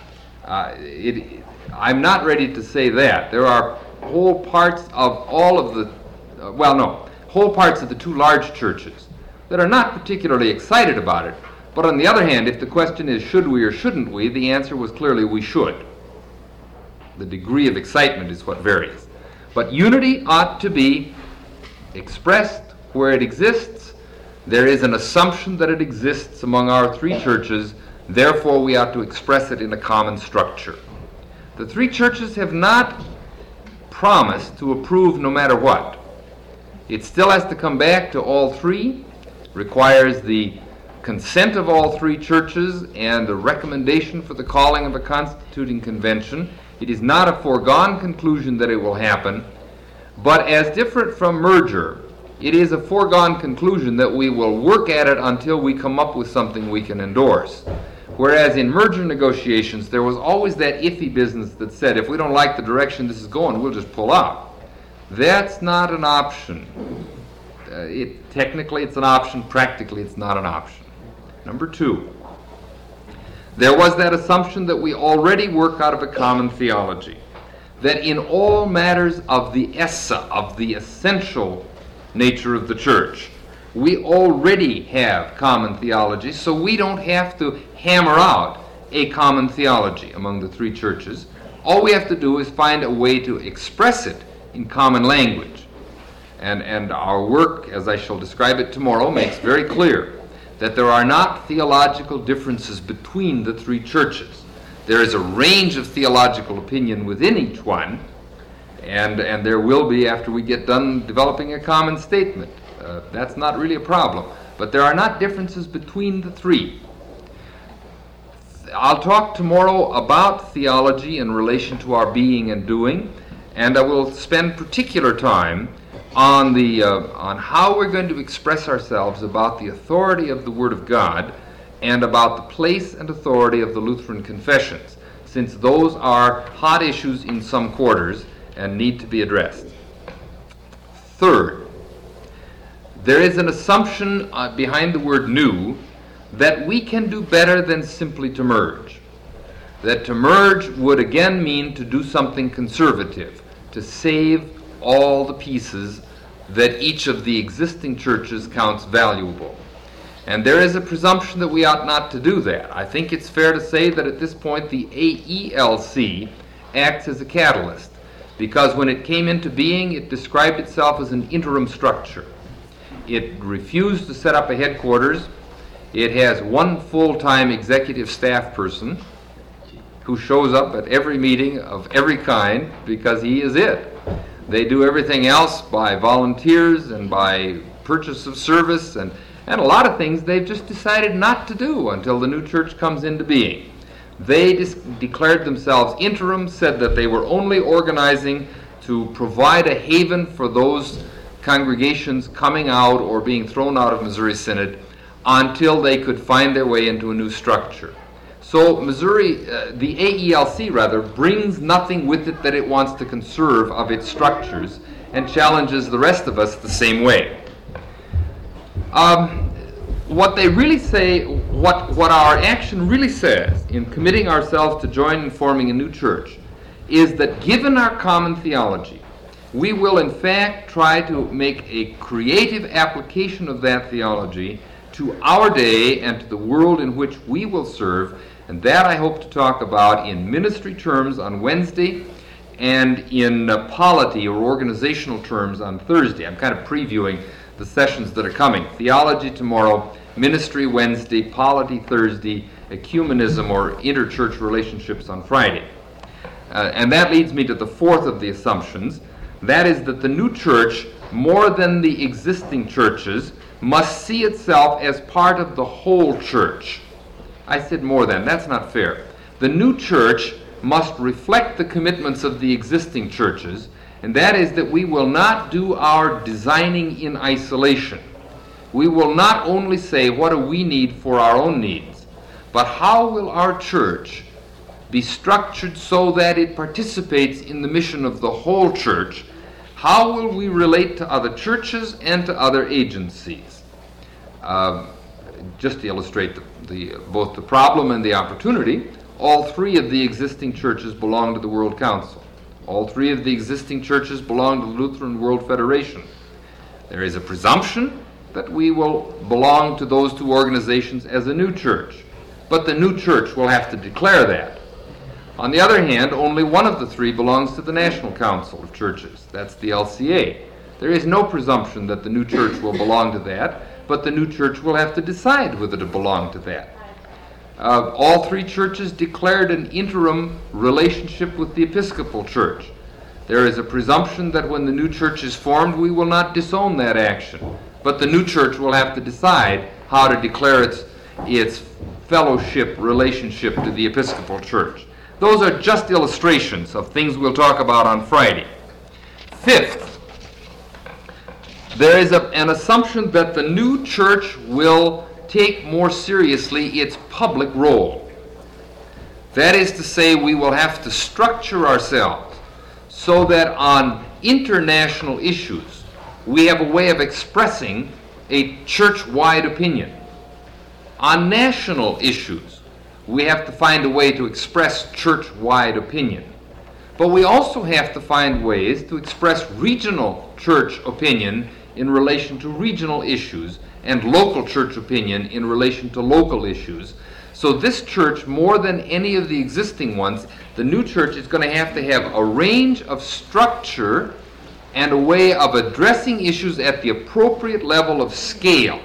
it. I'm not ready to say that. There are whole parts of all of the, whole parts of the 2 large churches that are not particularly excited about it. But on the other hand, if the question is should we or shouldn't we, the answer was clearly we should. The degree of excitement is what varies. But unity ought to be expressed where it exists. There is an assumption that it exists among our 3 churches, therefore we ought to express it in a common structure. The 3 churches have not promised to approve no matter what. It still has to come back to all 3, requires the consent of all 3 churches and the recommendation for the calling of a constituting convention. It is not a foregone conclusion that it will happen, but as different from merger, it is a foregone conclusion that we will work at it until we come up with something we can endorse. Whereas in merger negotiations, there was always that iffy business that said, if we don't like the direction this is going, we'll just pull out. That's not an option. Technically it's an option, practically it's not an option. Number 2, there was that assumption that we already work out of a common theology, that in all matters of the essa, of the essential nature of the church, we already have common theology, so we don't have to hammer out a common theology among the 3 churches. All we have to do is find a way to express it in common language. And our work, as I shall describe it tomorrow, makes very clear that there are not theological differences between the 3 churches. There is a range of theological opinion within each one, and there will be after we get done developing a common statement. That's not really a problem. But there are not differences between the 3. I'll talk tomorrow about theology in relation to our being and doing, and I will spend particular time on how we're going to express ourselves about the authority of the Word of God and about the place and authority of the Lutheran confessions, since those are hot issues in some quarters and need to be addressed. Third, there is an assumption behind the word new that we can do better than simply to merge. That to merge would again mean to do something conservative, to save all the pieces that each of the existing churches counts valuable. And there is a presumption that we ought not to do that. I think it's fair to say that at this point the AELC acts as a catalyst, because when it came into being, it described itself as an interim structure. It refused to set up a headquarters. It has one full-time executive staff person who shows up at every meeting of every kind because he is it. They do everything else by volunteers and by purchase of service, and a lot of things they've just decided not to do until the new church comes into being. They declared themselves interim, said that they were only organizing to provide a haven for those congregations coming out or being thrown out of Missouri Synod until they could find their way into a new structure. So the AELC rather, brings nothing with it that it wants to conserve of its structures and challenges the rest of us the same way. What they really say, what our action really says in committing ourselves to join and forming a new church is that given our common theology, we will in fact try to make a creative application of that theology to our day and to the world in which we will serve, and that I hope to talk about in ministry terms on Wednesday and in polity or organizational terms on Thursday. I'm kind of previewing the sessions that are coming. Theology tomorrow, ministry Wednesday, polity Thursday, ecumenism or interchurch relationships on Friday. And that leads me to the fourth of the assumptions. That is that the new church, more than the existing churches, must see itself as part of the whole church. I said more than. That's not fair. The new church must reflect the commitments of the existing churches, and that is that we will not do our designing in isolation. We will not only say, what do we need for our own needs, but how will our church be structured so that it participates in the mission of the whole church? How will we relate to other churches and to other agencies? Just to illustrate both the problem and the opportunity, all three of the existing churches belong to the World Council. All three of the existing churches belong to the Lutheran World Federation. There is a presumption that we will belong to those two organizations as a new church, but the new church will have to declare that. On the other hand, only one of the three belongs to the National Council of Churches. That's the LCA. There is no presumption that the new church will belong to that, but the new church will have to decide whether to belong to that. All three churches declared an interim relationship with the Episcopal Church. There is a presumption that when the new church is formed, we will not disown that action, but the new church will have to decide how to declare its fellowship relationship to the Episcopal Church. Those are just illustrations of things we'll talk about on Friday. Fifth, there is an assumption that the new church will take more seriously its public role. That is to say, we will have to structure ourselves so that on international issues, we have a way of expressing a church-wide opinion. On national issues, we have to find a way to express church-wide opinion. But we also have to find ways to express regional church opinion in relation to regional issues and local church opinion in relation to local issues. So this church, more than any of the existing ones, the new church is going to have a range of structure and a way of addressing issues at the appropriate level of scale.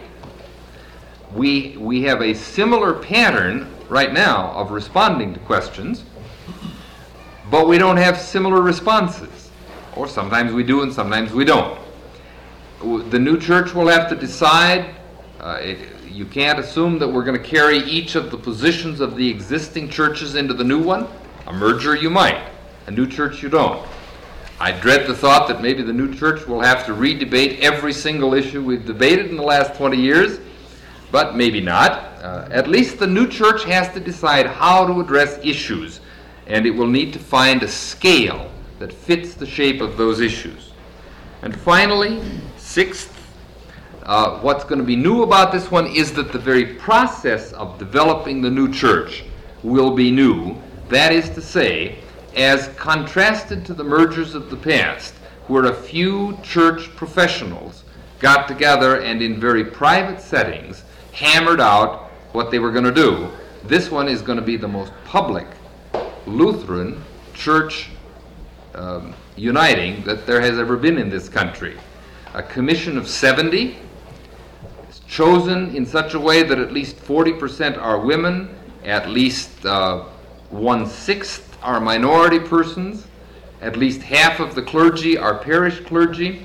We have a similar pattern right now of responding to questions, but we don't have similar responses. Or sometimes we do and sometimes we don't. The new church will have to decide. You can't assume that we're going to carry each of the positions of the existing churches into the new one. A merger you might. A new church you don't. I dread the thought that maybe the new church will have to re-debate every single issue we've debated in the last 20 years, but maybe not. At least the new church has to decide how to address issues, and it will need to find a scale that fits the shape of those issues. And finally, sixth, what's going to be new about this one is that the very process of developing the new church will be new. That is to say, as contrasted to the mergers of the past, where a few church professionals got together and in very private settings hammered out what they were going to do, this one is going to be the most public Lutheran church uniting that there has ever been in this country. A commission of 70 is chosen in such a way that at least 40% are women, at least 1/6 are minority persons, at least half of the clergy are parish clergy,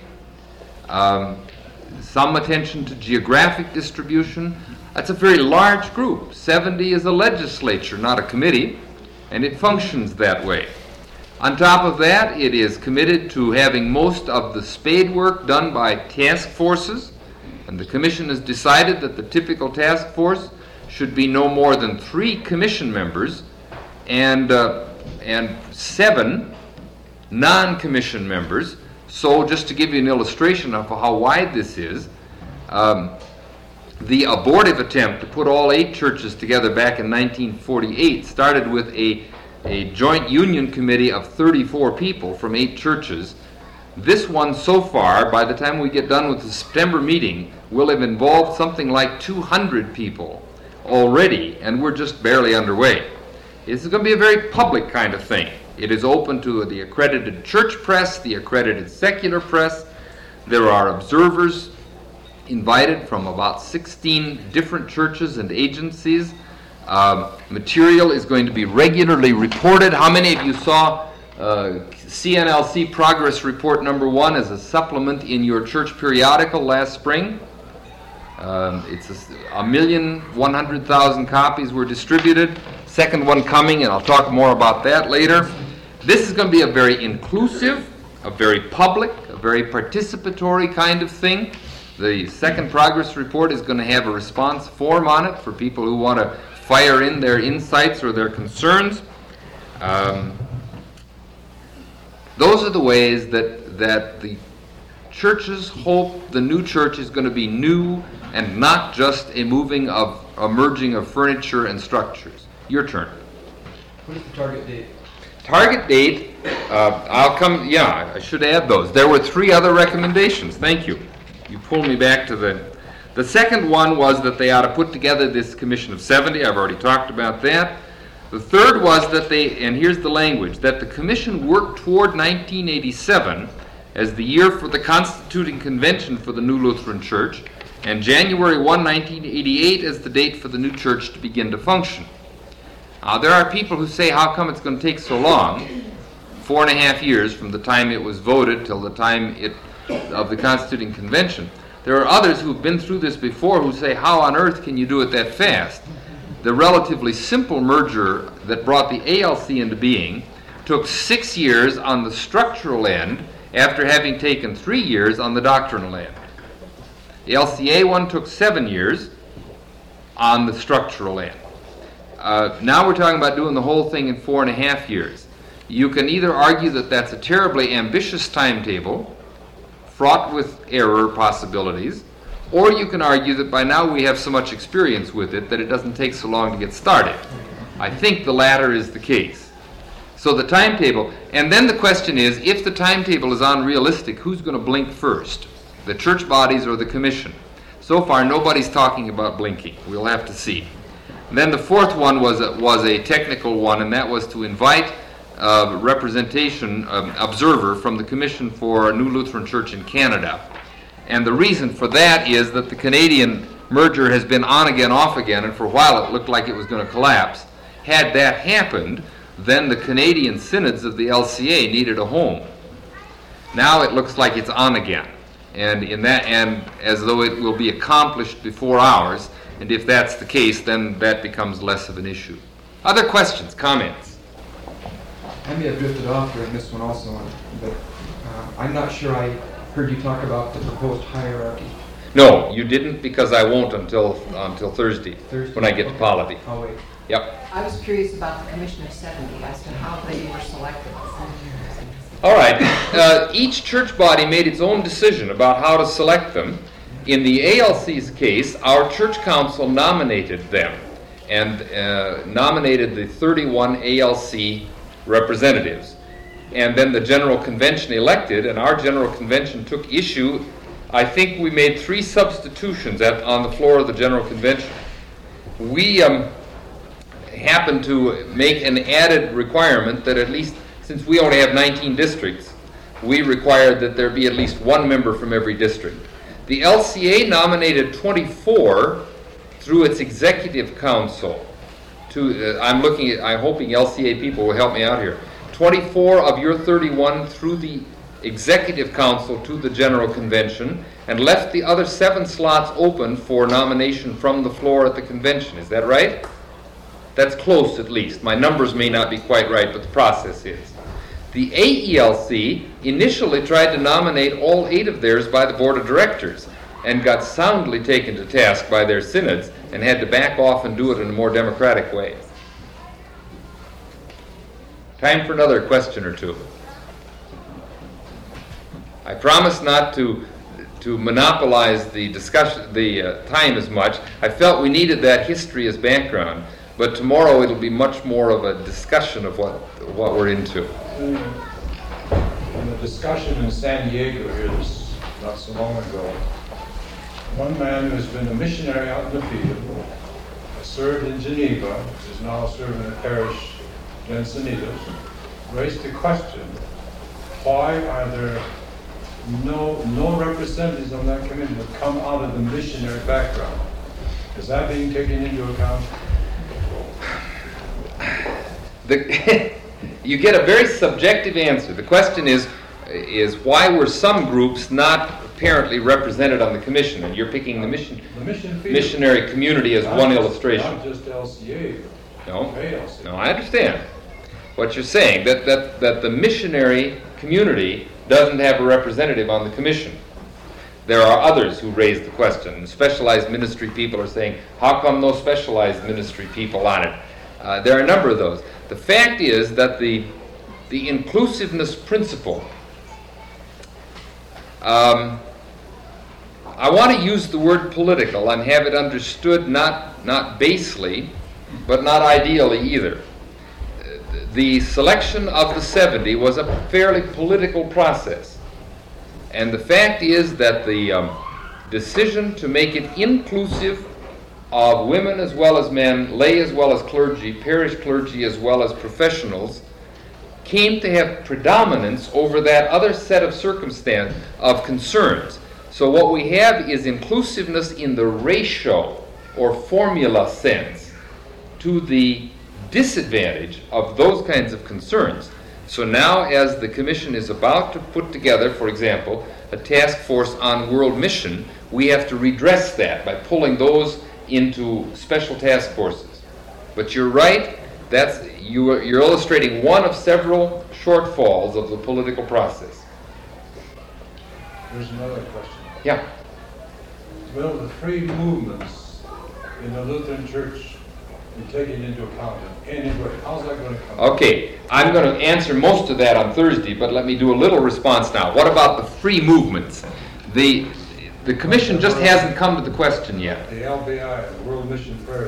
some attention to geographic distribution. That's a very large group. 70 is a legislature, not a committee, and it functions that way. On top of that, it is committed to having most of the spade work done by task forces, and the commission has decided that the typical task force should be no more than 3 commission members and 7 non-commission members. So just to give you an illustration of how wide this is, the abortive attempt to put all 8 churches together back in 1948 started with a joint union committee of 34 people from 8 churches. This one so far, by the time we get done with the September meeting, will have involved something like 200 people already, and we're just barely underway. This is going to be a very public kind of thing. It is open to the accredited church press, the accredited secular press. There are observers invited from about 16 different churches and agencies. Material is going to be regularly reported. How many of you saw CNLC Progress Report number 1 as a supplement in your church periodical last spring? It's 1,100,000 copies were distributed. Second one coming, and I'll talk more about that later. This is going to be a very inclusive, a very public, a very participatory kind of thing. The second progress report is going to have a response form on it for people who want to fire in their insights or their concerns. Those are the ways that the churches hope the new church is going to be new and not just a merging of furniture and structures. Your turn. What is the target date? Target date, I should add those. There were 3 other recommendations. Thank you. You pulled me back to the second one was that they ought to put together this commission of 70. I've already talked about that. The third was that and here's the language, that the commission work toward 1987 as the year for the constituting convention for the New Lutheran Church, and January 1, 1988 as the date for the new church to begin to function. There are people who say, how come it's going to take so long? 4.5 years from the time it was voted till the time of the constituting convention. There are others who've been through this before who say, how on earth can you do it that fast? The relatively simple merger that brought the ALC into being took 6 years on the structural end after having taken 3 years on the doctrinal end. The LCA one took 7 years on the structural end. Now we're talking about doing the whole thing in 4.5 years. You can either argue that that's a terribly ambitious timetable, fraught with error possibilities, or you can argue that by now we have so much experience with it that it doesn't take so long to get started. I think the latter is the case. So the timetable, and then the question is, if the timetable is unrealistic, who's going to blink first? The church bodies or the commission? So far, nobody's talking about blinking. We'll have to see. And then the fourth one was a technical one, and that was to invite observer from the Commission for New Lutheran Church in Canada. And the reason for that is that the Canadian merger has been on again, off again, and for a while it looked like it was going to collapse. Had that happened, then the Canadian synods of the LCA needed a home. Now it looks like it's on again, and as though it will be accomplished before ours. And if that's the case, then that becomes less of an issue. Other questions, comments? I may have drifted off during this one also, but I'm not sure I heard you talk about the proposed hierarchy. No, you didn't, because I won't until Thursday when I get to polity. I'll wait. Yep. I was curious about the Commission of 70 as to how they were selected. All right. Each church body made its own decision about how to select them. In the ALC's case, our church council nominated them and nominated the 31 ALC representatives. And then the General Convention elected, and our General Convention took issue. I think we made 3 substitutions on the floor of the General Convention. We happened to make an added requirement that at least since we only have 19 districts, we required that there be at least one member from every district. The LCA nominated 24 through its executive council. I'm hoping LCA people will help me out here. 24 of your 31 through the executive council to the general convention, and left the other 7 slots open for nomination from the floor at the convention. Is that right? That's close, at least. My numbers may not be quite right, but the process is. The AELC initially tried to nominate all 8 of theirs by the board of directors and got soundly taken to task by their synods and had to back off and do it in a more democratic way. Time for another question or two. I promise not to monopolize the discussion, the time as much. I felt we needed that history as background, but tomorrow it'll be much more of a discussion of what we're into. In the discussion in San Diego here not so long ago, one man who's been a missionary out in the field, served in Geneva, is now serving a parish in Encinitas, raised the question, why are there no representatives on that committee that come out of the missionary background? Is that being taken into account? You get a very subjective answer. The question is why were some groups not apparently represented on the commission? And you're picking the missionary community as one illustration. Not just LCA. No, ALCA. no, I understand what you're saying, that the missionary community doesn't have a representative on the commission. There are others who raise the question. Specialized ministry people are saying, how come no specialized ministry people on it? There are a number of those. The fact is that the inclusiveness principle, I want to use the word political and have it understood not basely, but not ideally either. The selection of the 70 was a fairly political process. And the fact is that the decision to make it inclusive of women as well as men, lay as well as clergy, parish clergy as well as professionals, came to have predominance over that other set of circumstance of concerns. So what we have is inclusiveness in the ratio or formula sense to the disadvantage of those kinds of concerns. So now, as the Commission is about to put together, for example, a task force on world mission, we have to redress that by pulling those into special task forces. But you're right, you're illustrating one of several shortfalls of the political process. Here's another question. Yeah. Will the free movements in the Lutheran Church be taken into account in any way? How's that going to come? Okay, I'm going to answer most of that on Thursday, but let me do a little response now. What about the free movements? The Commission just hasn't come to the question yet. The LBI, the World Mission Prayer.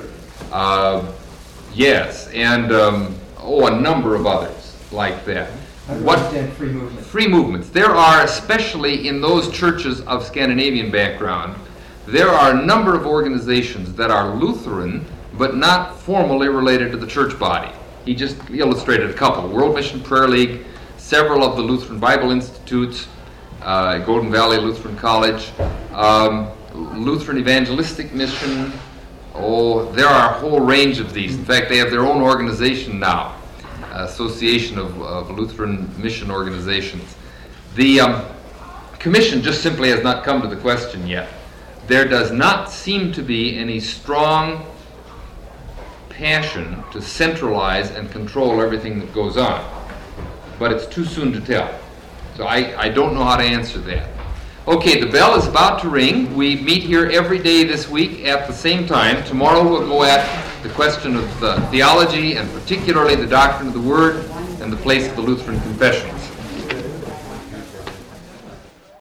Yes, and a number of others like that. What free movement? Free movements. There are, especially in those churches of Scandinavian background, there are a number of organizations that are Lutheran, but not formally related to the church body. He just illustrated a couple. World Mission Prayer League, several of the Lutheran Bible Institutes, Golden Valley Lutheran College, Lutheran Evangelistic Mission. Oh, there are a whole range of these. In fact, they have their own organization now, Association of Lutheran Mission Organizations. The Commission just simply has not come to the question yet. There does not seem to be any strong passion to centralize and control everything that goes on. But it's too soon to tell. So I don't know how to answer that. Okay, the bell is about to ring. We meet here every day this week at the same time. Tomorrow we'll go at the question of theology and particularly the doctrine of the Word and the place of the Lutheran confessions.